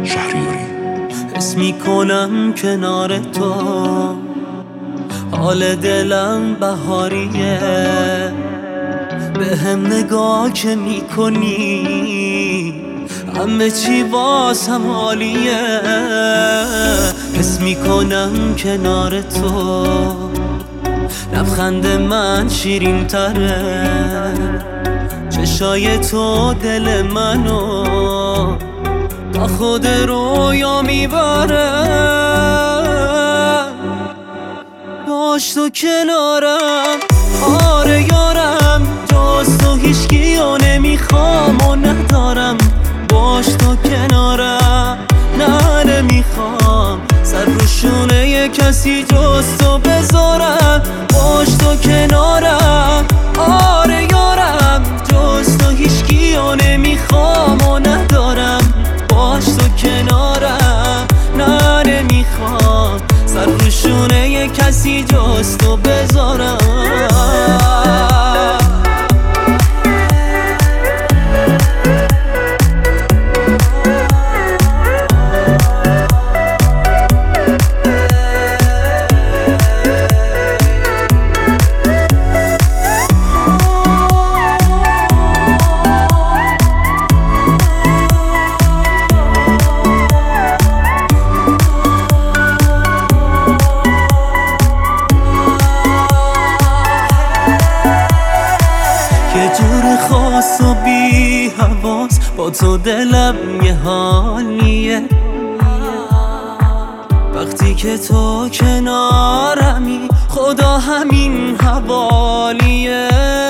شهریاری. حس میکنم کنار تو حال دلم بهاریه، به هم نگاه که میکنی همه چی واسم عالیه. حس میکنم کنار تو لبخند من شیرین تره، چشای تو دل منو تا خود رویا میبره. داشت تو کنارم، آره یارم، جز تو هیچکیو نمیخوام و ندارم. باش تو کنارم، نه نمیخوام سر رو شونه کسی جز تو بذارم. باش تو کنارم، آره یارم، جز تو هیچکیو نمیخوام و ندارم. باش تو کنارم، نه نمیخوام سر رو شونه کسی جز تو بذارم. جور خاص و بی حواس با تو دلم یه حالیه. وقتی که تو کنارمی خدا همین حوالیه.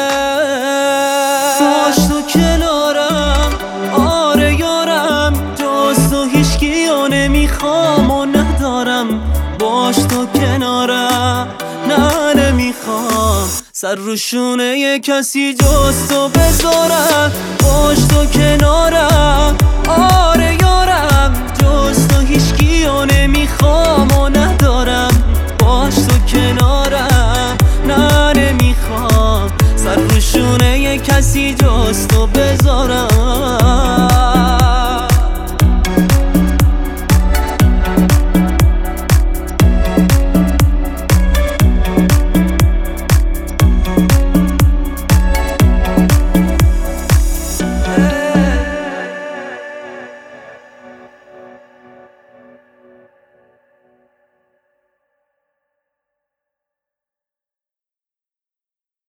باش تو کنارم، آره یارم، جز تو هیچکیو نمیخوام و ندارم. باش تو کنارم، نه نمیخوام سر رو شونه کسی جز تو بذارم. باش تو کنارم،